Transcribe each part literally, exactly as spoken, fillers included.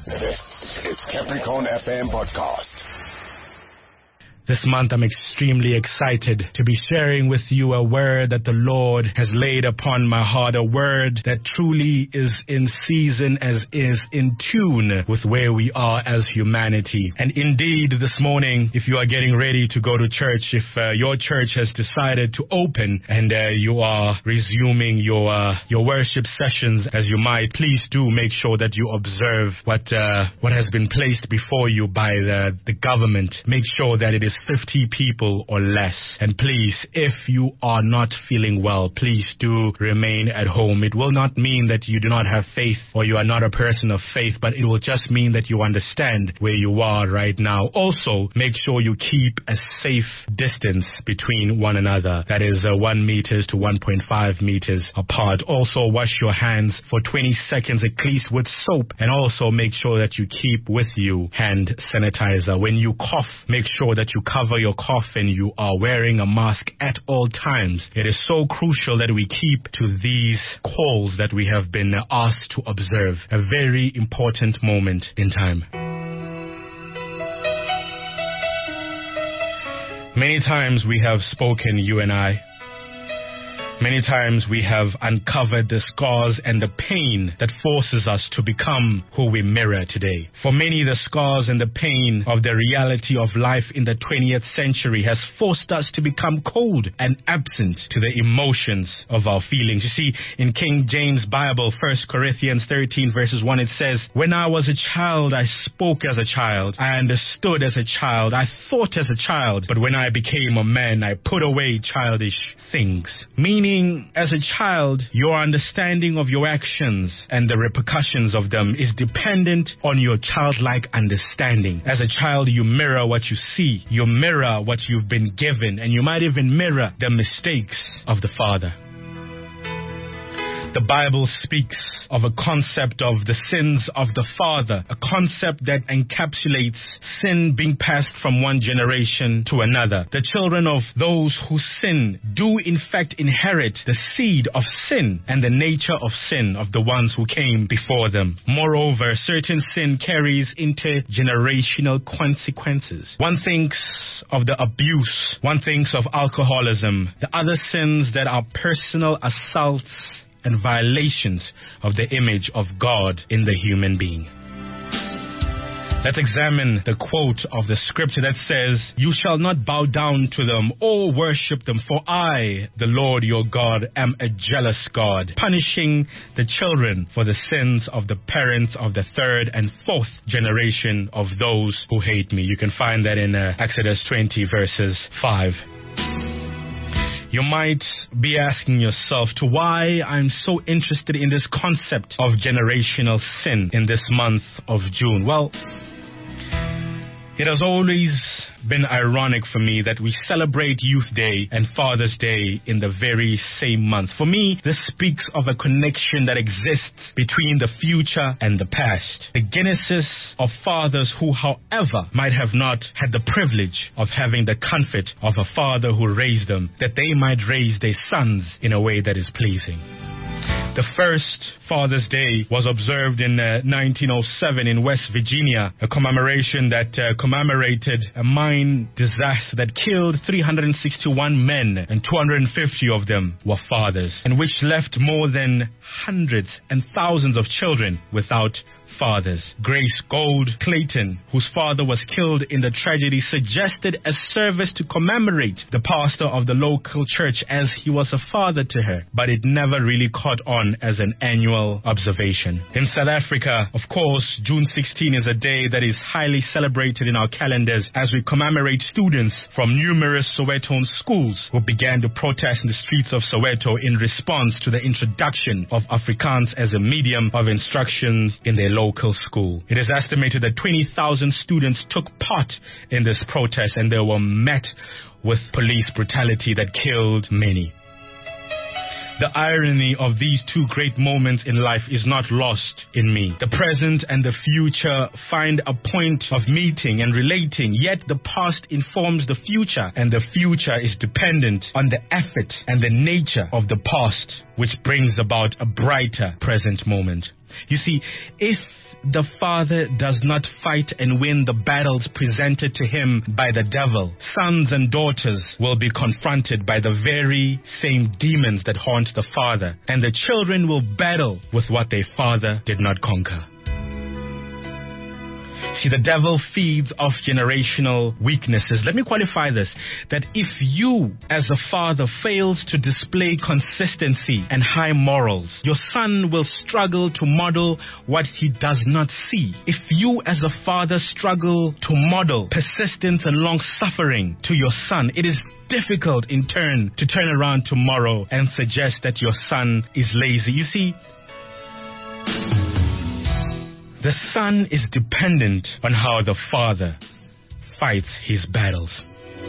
This is Capricorn F M Podcast. This month I'm extremely excited to be sharing with you a word that the Lord has laid upon my heart, a word that truly is in season, as is in tune with where we are as humanity. And indeed, this morning, if you are getting ready to go to church, if uh, your church has decided to open and uh, you are resuming your uh, your worship sessions as you might, please do make sure that you observe what uh, what has been placed before you by the, the government. Make sure that it is fifty people or less. And please, if you are not feeling well, please do remain at home. It will not mean that you do not have faith or you are not a person of faith, but it will just mean that you understand where you are right now. Also, make sure you keep a safe distance between one another. That is uh, one meters to one point five meters apart. Also, wash your hands for twenty seconds at least with soap. And also make sure that you keep with you hand sanitizer. When you cough, make sure that you cover your cough and you are wearing a mask at all times. It is so crucial that we keep to these calls that we have been asked to observe. A very important moment in time. Many times we have spoken, you and I. Many times we have uncovered the scars and the pain that forces us to become who we mirror today. For many, the scars and the pain of the reality of life in the twentieth century has forced us to become cold and absent to the emotions of our feelings. You see, in King James Bible, First Corinthians thirteen verses one, it says, "When I was a child, I spoke as a child. I understood as a child. I thought as a child. But when I became a man, I put away childish things." Meaning, as a child, your understanding of your actions and the repercussions of them is dependent on your childlike understanding. As a child, you mirror what you see, you mirror what you've been given, and you might even mirror the mistakes of the father. The Bible speaks of a concept of the sins of the father, a concept that encapsulates sin being passed from one generation to another. The children of those who sin do in fact inherit the seed of sin and the nature of sin of the ones who came before them. Moreover, certain sin carries intergenerational consequences. One thinks of the abuse, one thinks of alcoholism, the other sins that are personal assaults and violations of the image of God in the human being. Let's examine the quote of the scripture that says, "You shall not bow down to them or worship them, for I, the Lord your God, am a jealous God, punishing the children for the sins of the parents of the third and fourth generation of those who hate me." You can find that in uh, Exodus twenty verses five. You might be asking yourself to why I'm so interested in this concept of generational sin in this month of June. Well, it has always been ironic for me that we celebrate Youth Day and Father's Day in the very same month. For me, this speaks of a connection that exists between the future and the past. The genesis of fathers who, however, might have not had the privilege of having the comfort of a father who raised them, that they might raise their sons in a way that is pleasing. The first Father's Day was observed in uh, nineteen oh seven in West Virginia, a commemoration that uh, commemorated a mine disaster that killed three hundred sixty-one men, and two hundred fifty of them were fathers, and which left more than hundreds and thousands of children without fathers. Grace Gold Clayton, whose father was killed in the tragedy, suggested a service to commemorate the pastor of the local church as he was a father to her, but it never really caught on as an annual observation. In South Africa, of course, June sixteenth is a day that is highly celebrated in our calendars as we commemorate students from numerous Sowetan schools who began to protest in the streets of Soweto in response to the introduction of Afrikaans as a medium of instruction in their local school. It is estimated that twenty thousand students took part in this protest, and they were met with police brutality that killed many. The irony of these two great moments in life is not lost in me. The present and the future find a point of meeting and relating, yet the past informs the future, and the future is dependent on the effort and the nature of the past, which brings about a brighter present moment. You see, if the father does not fight and win the battles presented to him by the devil, sons and daughters will be confronted by the very same demons that haunt the father, and the children will battle with what their father did not conquer. See, the devil feeds off generational weaknesses. Let me qualify this, that if you as a father fails to display consistency and high morals, your son will struggle to model what he does not see. If you as a father struggle to model persistence and long suffering to your son, it is difficult in turn to turn around tomorrow and suggest that your son is lazy. You see, the son is dependent on how the father fights his battles.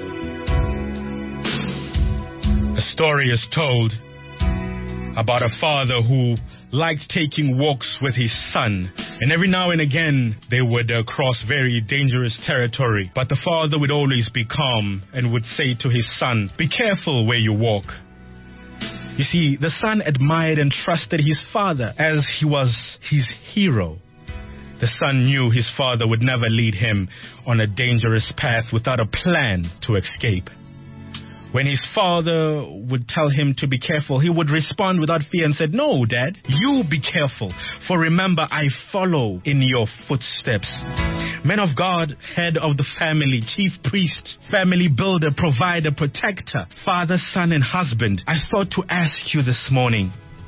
A story is told about a father who liked taking walks with his son, and every now and again they would uh, cross very dangerous territory. But the father would always be calm and would say to his son, "Be careful where you walk." You see, the son admired and trusted his father as he was his hero. The son knew his father would never lead him on a dangerous path without a plan to escape. When his father would tell him to be careful, he would respond without fear and said, "No, Dad, you be careful, for remember, I follow in your footsteps." Men of God, head of the family, chief priest, family builder, provider, protector, father, son, and husband, I thought to ask you this morning,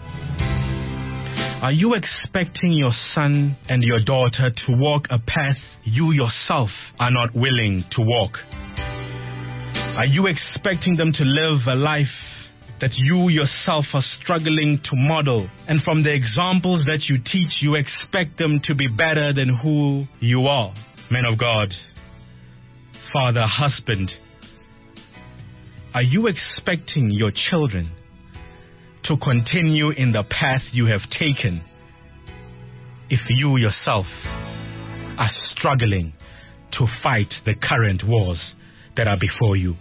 are you expecting your son and your daughter to walk a path you yourself are not willing to walk? Are you expecting them to live a life that you yourself are struggling to model? And from the examples that you teach, you expect them to be better than who you are. Men of God, father, husband, are you expecting your children to continue in the path you have taken if you yourself are struggling to fight the current wars that are before you?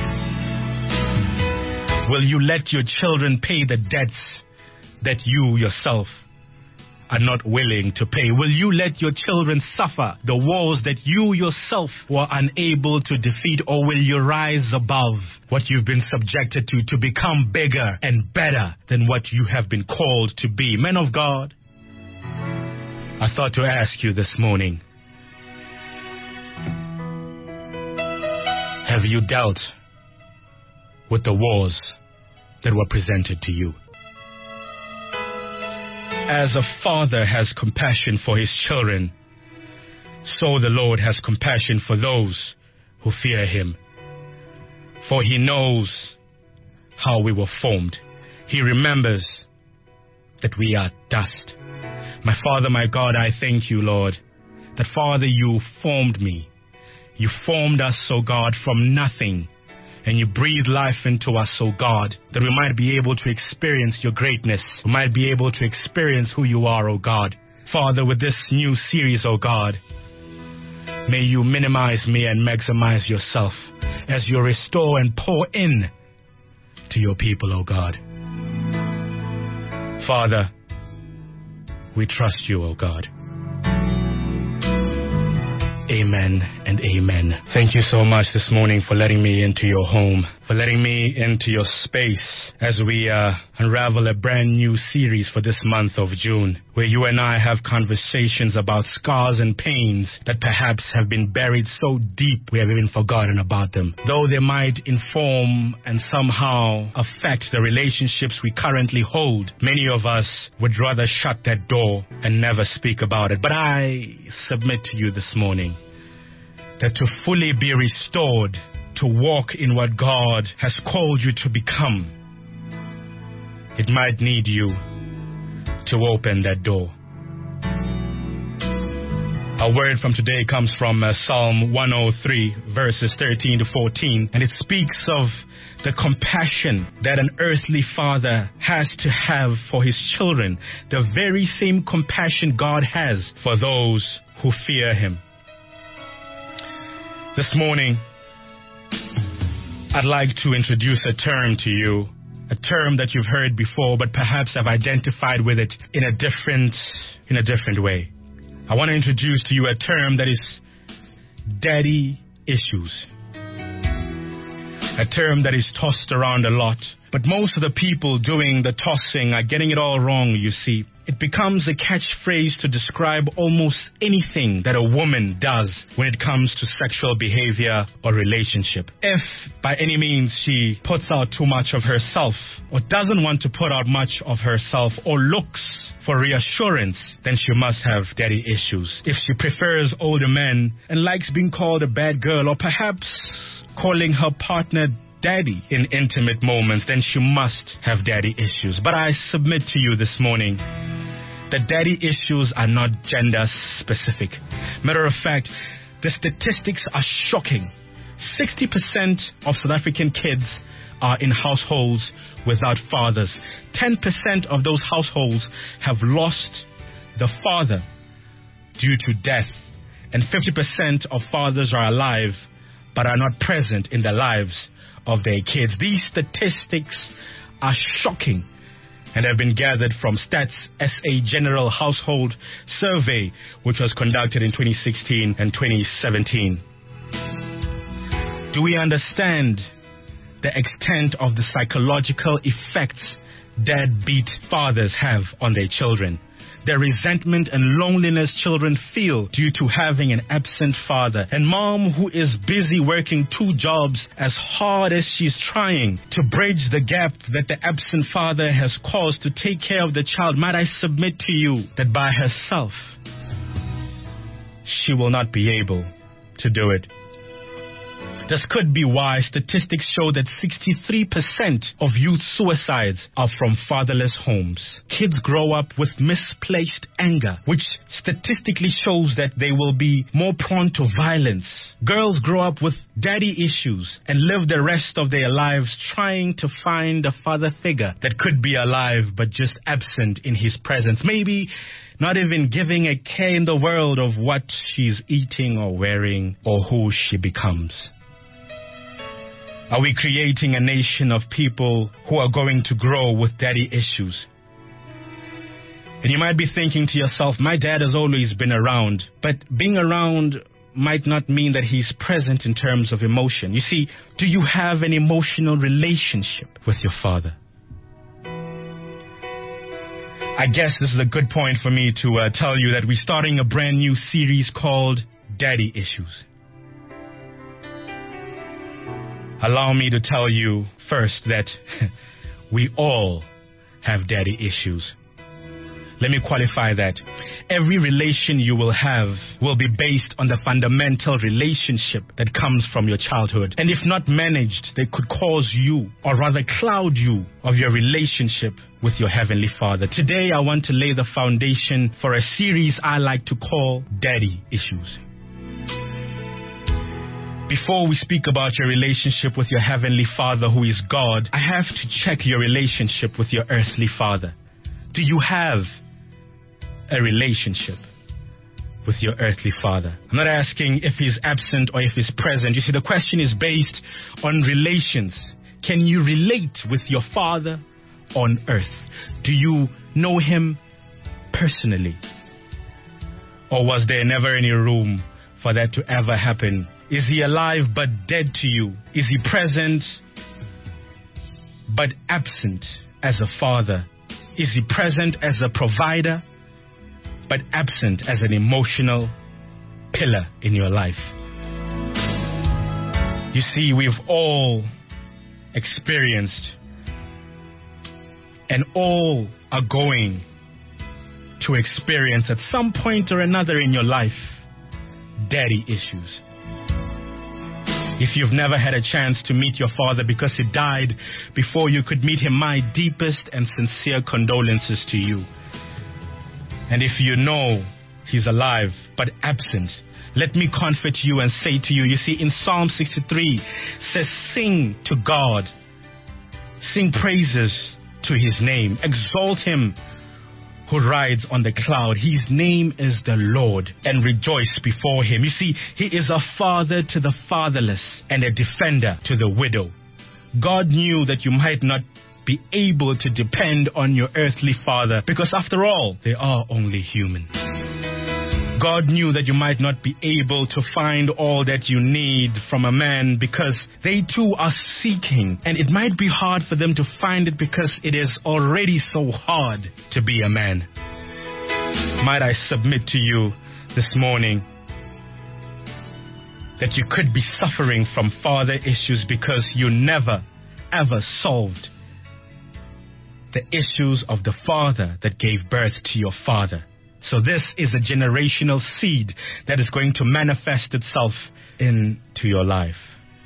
Will you let your children pay the debts that you yourself are not willing to pay? Will you let your children suffer the wars that you yourself were unable to defeat? Or will you rise above what you've been subjected to to become bigger and better than what you have been called to be? Men of God, I thought to ask you this morning, have you dealt with the wars that were presented to you? As a father has compassion for his children, so the Lord has compassion for those who fear him. For he knows how we were formed. He remembers that we are dust. My Father, my God, I thank you, Lord, that Father, you formed me. You formed us, O God, from nothing. And you breathe life into us, O God, that we might be able to experience your greatness. We might be able to experience who you are, O God. Father, with this new series, O God, may you minimize me and maximize yourself as you restore and pour in to your people, O God. Father, we trust you, O God. Amen and amen. Thank you so much this morning for letting me into your home, for letting me into your space as we uh, unravel a brand new series for this month of June, where you and I have conversations about scars and pains that perhaps have been buried so deep we have even forgotten about them. Though they might inform and somehow affect the relationships we currently hold, many of us would rather shut that door and never speak about it. But I submit to you this morning that to fully be restored, to walk in what God has called you to become, it might need you to open that door. Our word from today comes from uh, Psalm one oh three, verses thirteen to fourteen, and it speaks of the compassion that an earthly father has to have for his children, the very same compassion God has for those who fear him. This morning, I'd like to introduce a term to you, a term that you've heard before, but perhaps have identified with it in a different, in a different way. I want to introduce to you a term that is daddy issues. A term that is tossed around a lot. But most of the people doing the tossing are getting it all wrong, you see. It becomes a catchphrase to describe almost anything that a woman does when it comes to sexual behavior or relationship. If by any means she puts out too much of herself or doesn't want to put out much of herself or looks for reassurance, then she must have daddy issues. If she prefers older men and likes being called a bad girl or perhaps calling her partner daddy in intimate moments, then she must have daddy issues. But I submit to you this morning that daddy issues are not gender specific. Matter of fact, the statistics are shocking. sixty percent of South African kids are in households without fathers. ten percent of those households have lost the father due to death. And fifty percent of fathers are alive but are not present in the lives of their kids. These statistics are shocking and have been gathered from Stats S A General Household Survey, which was conducted in twenty sixteen and twenty seventeen. Do we understand the extent of the psychological effects deadbeat fathers have on their children? The resentment and loneliness children feel due to having an absent father. And mom, who is busy working two jobs as hard as she's trying to bridge the gap that the absent father has caused to take care of the child, might I submit to you that by herself, she will not be able to do it. This could be why statistics show that sixty-three percent of youth suicides are from fatherless homes. Kids grow up with misplaced anger, which statistically shows that they will be more prone to violence. Girls grow up with daddy issues and live the rest of their lives trying to find a father figure that could be alive but just absent in his presence. Maybe not even giving a care in the world of what she's eating or wearing or who she becomes. Are we creating a nation of people who are going to grow with daddy issues? And you might be thinking to yourself, my dad has always been around, but being around might not mean that he's present in terms of emotion. You see, do you have an emotional relationship with your father? I guess this is a good point for me to uh, tell you that we're starting a brand new series called Daddy Issues. Allow me to tell you first that we all have daddy issues. Let me qualify that. Every relation you will have will be based on the fundamental relationship that comes from your childhood. And if not managed, they could cause you, or rather cloud you, of your relationship with your Heavenly Father. Today, I want to lay the foundation for a series I like to call Daddy Issues. Before we speak about your relationship with your Heavenly Father, who is God, I have to check your relationship with your earthly father. Do you have a relationship with your earthly father? I'm not asking if he's absent or if he's present. You see, the question is based on relations. Can you relate with your father on earth? Do you know him personally? Or was there never any room for that to ever happen? Is he alive but dead to you? Is he present but absent as a father? Is he present as a provider but absent as an emotional pillar in your life? You see, we've all experienced and all are going to experience at some point or another in your life daddy issues. If you've never had a chance to meet your father because he died before you could meet him, my deepest and sincere condolences to you. And if you know he's alive but absent, let me comfort you and say to you, you see, in Psalm sixty-three says, sing to God, sing praises to his name, exalt him who rides on the cloud. His name is the Lord, and rejoice before him. You see, he is a father to the fatherless and a defender to the widow. God knew that you might not be able to depend on your earthly father because after all, they are only human. God knew that you might not be able to find all that you need from a man because they too are seeking, and it might be hard for them to find it because it is already so hard to be a man. Might I submit to you this morning that you could be suffering from father issues because you never, ever solved the issues of the father that gave birth to your father. So this is a generational seed that is going to manifest itself into your life.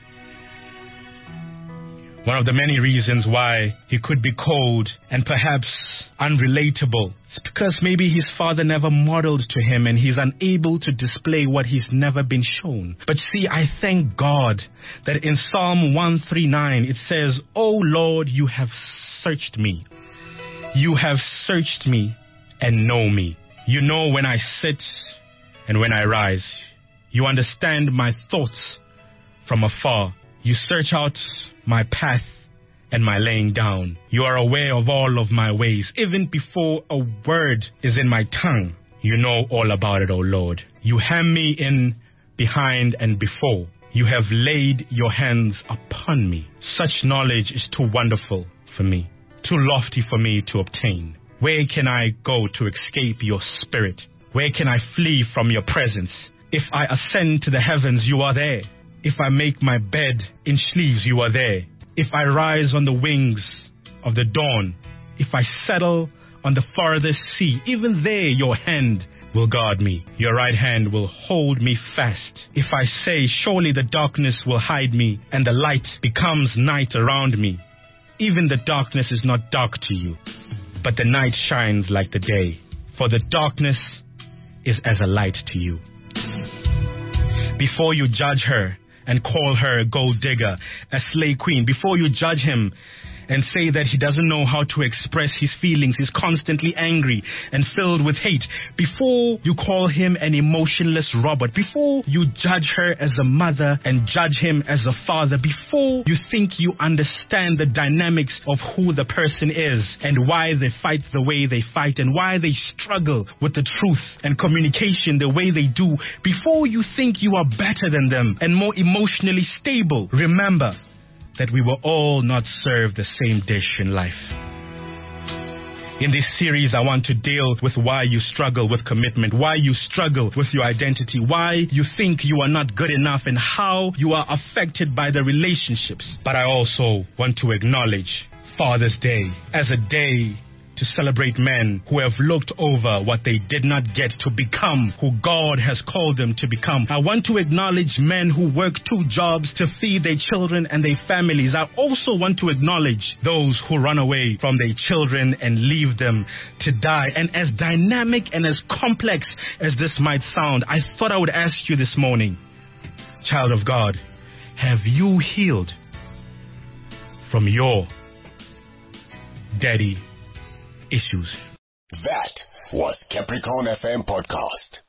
One of the many reasons why he could be cold and perhaps unrelatable is because maybe his father never modeled to him and he's unable to display what he's never been shown. But see, I thank God that in Psalm one thirty-nine it says, "O Lord, you have searched me. You have searched me and know me. You know when I sit and when I rise. You understand my thoughts from afar. You search out my path and my laying down. You are aware of all of my ways. Even before a word is in my tongue, you know all about it, O Lord. You hem me in behind and before. You have laid your hands upon me. Such knowledge is too wonderful for me, too lofty for me to obtain. Where can I go to escape your spirit? Where can I flee from your presence? If I ascend to the heavens, you are there. If I make my bed in sleeves, you are there. If I rise on the wings of the dawn, if I settle on the farthest sea, even there your hand will guard me. Your right hand will hold me fast. If I say, surely the darkness will hide me, and the light becomes night around me, even the darkness is not dark to you, but the night shines like the day, for the darkness is as a light to you. Before you judge her and call her a gold digger, a slay queen, before you judge him and say that he doesn't know how to express his feelings, he's constantly angry and filled with hate, before you call him an emotionless robot, before you judge her as a mother and judge him as a father, before you think you understand the dynamics of who the person is and why they fight the way they fight and why they struggle with the truth and communication the way they do, before you think you are better than them and more emotionally stable, remember that we were all not served the same dish in life. In this series, I want to deal with why you struggle with commitment, why you struggle with your identity, why you think you are not good enough, and how you are affected by the relationships. But I also want to acknowledge Father's Day as a day to celebrate men who have looked over what they did not get to become who God has called them to become. I want to acknowledge men who work two jobs to feed their children and their families. I also want to acknowledge those who run away from their children and leave them to die. And as dynamic and as complex as this might sound, I thought I would ask you this morning, child of God, have you healed from your daddy issues? That was Capricorn F M Podcast.